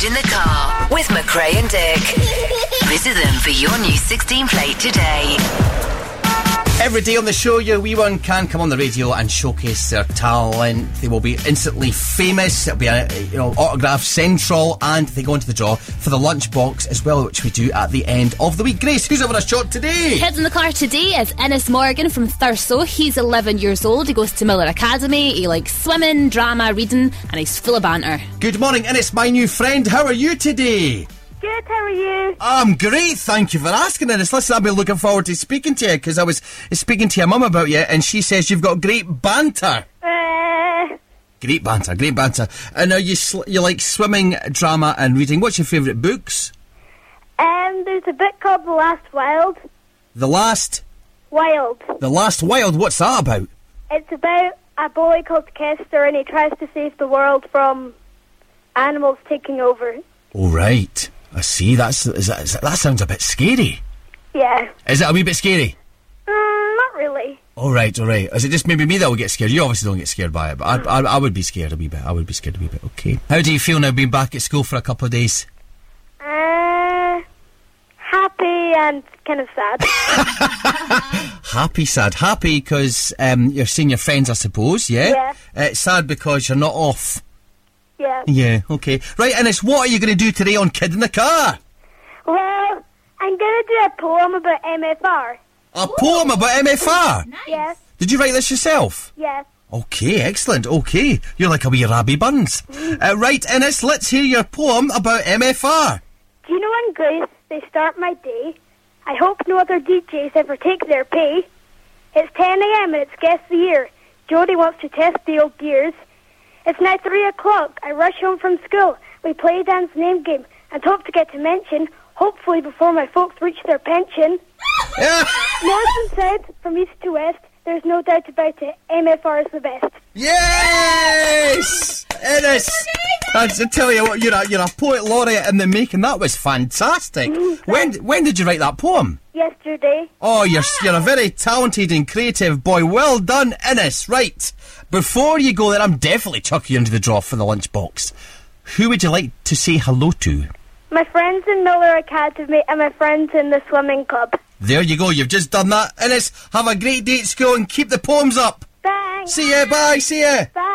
Kid in the Car with McRae and Dick. Visit them for your new 16 plate today. Every day on the show, your wee one can come on the radio and showcase their talent. They will be instantly famous. It'll be a autograph central, and they go into the draw for the lunchbox as well, which we do at the end of the week. Grace, who's over a shot today? Kids in the Car today is Ennis Morgan from Thurso. He's 11 years old. He goes to Miller Academy. He likes swimming, drama, reading, and he's full of banter. Good morning, Ennis, my new friend. How are you today? Good, how are you? I'm great, thank you for asking, Ennis. Listen, I've been looking forward to speaking to you, because I was speaking to your mum about you, and she says you've got great banter. Great banter, great banter. And now you like swimming, drama and reading. What's your favourite books? There's a book called The Last Wild. The Last? Wild. The Last Wild, what's that about? It's about a boy called Kester, and he tries to save the world from animals taking over. Oh, right. I see. That sounds a bit scary. Yeah. Is it a wee bit scary? Not really. All right. Is it just maybe me that will get scared? You obviously don't get scared by it, but I would be scared a wee bit. Okay. How do you feel now being back at school for a couple of days? Happy and kind of sad. Happy, sad. Happy because you're seeing your friends, I suppose, yeah? Yeah. Sad because you're not off. Yeah. Yeah, okay. Right, Ennis, what are you going to do today on Kid in the Car? Well, I'm going to do a poem about MFR. A poem about MFR? Nice. Yes. Did you write this yourself? Yes. Okay, excellent, okay. You're like a wee Rabbi Buns. Right, Ennis, let's hear your poem about MFR. Do you know in Grace they start my day? I hope no other DJs ever take their pay. It's 10 a.m. and it's Guess the Year. Jody wants to test the old gears. It's now 3 o'clock. I rush home from school. We play dance name game and hope to get to mention, hopefully before my folks reach their pension. North and south, from east to west, there's no doubt about it, MFR is the best. Yes! Ennis! I tell you what, you're a poet laureate in the making. That was fantastic. When did you write that poem? Yesterday. Oh, you're a very talented and creative boy. Well done, Ennis. Right. Before you go there, I'm definitely chucking you into the draw for the lunchbox. Who would you like to say hello to? My friends in Miller Academy and my friends in the swimming club. There you go, you've just done that. Ennis, have a great day at school and keep the poems up. Thanks. See ya, bye, see ya. Bye.